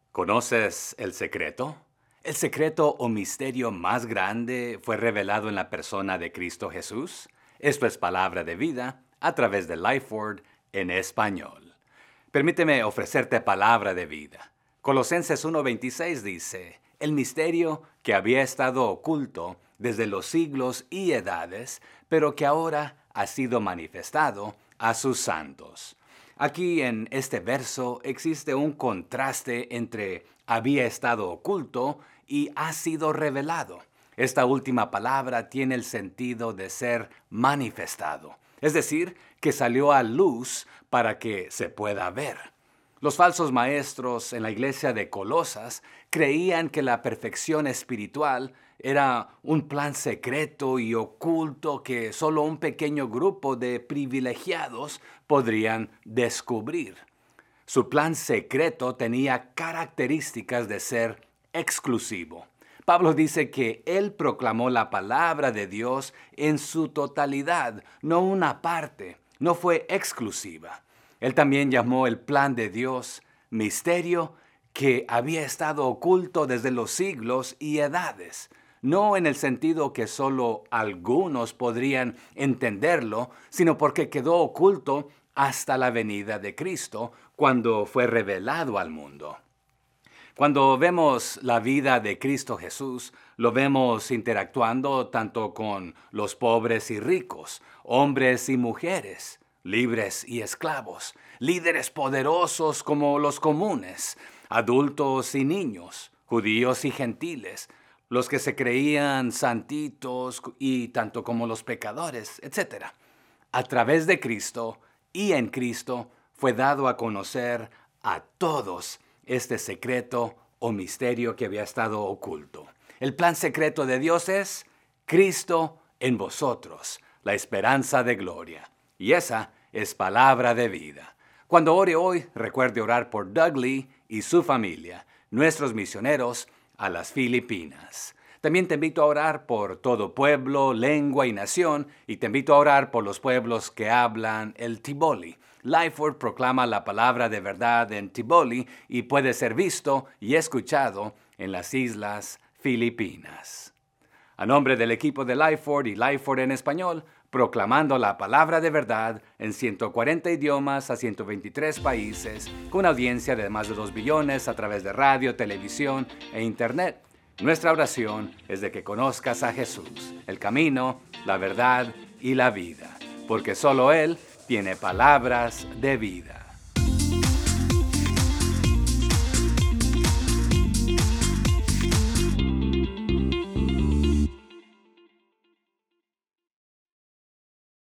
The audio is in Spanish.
¿Conoces el secreto? El secreto o misterio más grande fue revelado en la persona de Cristo Jesús. Esto es palabra de vida a través de Lifeword en español. Permíteme ofrecerte palabra de vida. Colosenses 1:26 dice, el misterio que había estado oculto desde los siglos y edades, pero que ahora ha sido manifestado a sus santos. Aquí en este verso existe un contraste entre había estado oculto y ha sido revelado. Esta última palabra tiene el sentido de ser manifestado, es decir, que salió a luz para que se pueda ver. Los falsos maestros en la iglesia de Colosas creían que la perfección espiritual era un plan secreto y oculto que solo un pequeño grupo de privilegiados podrían descubrir. Su plan secreto tenía características de ser exclusivo. Pablo dice que él proclamó la palabra de Dios en su totalidad, no una parte, no fue exclusiva. Él también llamó el plan de Dios misterio que había estado oculto desde los siglos y edades. No en el sentido que solo algunos podrían entenderlo, sino porque quedó oculto hasta la venida de Cristo, cuando fue revelado al mundo. Cuando vemos la vida de Cristo Jesús, lo vemos interactuando tanto con los pobres y ricos, hombres y mujeres, libres y esclavos, líderes poderosos como los comunes, adultos y niños, judíos y gentiles, los que se creían santitos y tanto como los pecadores, etc. A través de Cristo y en Cristo fue dado a conocer a todos este secreto o misterio que había estado oculto. El plan secreto de Dios es Cristo en vosotros, la esperanza de gloria. Y esa es palabra de vida. Cuando ore hoy, recuerde orar por Doug Lee y su familia, nuestros misioneros a las Filipinas. También te invito a orar por todo pueblo, lengua y nación, y te invito a orar por los pueblos que hablan el Tiboli. Lifeword proclama la palabra de verdad en Tiboli y puede ser visto y escuchado en las Islas Filipinas. A nombre del equipo de Lifeword y Lifeword en español, proclamando la palabra de verdad en 140 idiomas a 123 países, con una audiencia de más de 2 billones a través de radio, televisión e internet. Nuestra oración es de que conozcas a Jesús, el camino, la verdad y la vida, porque solo Él tiene palabras de vida.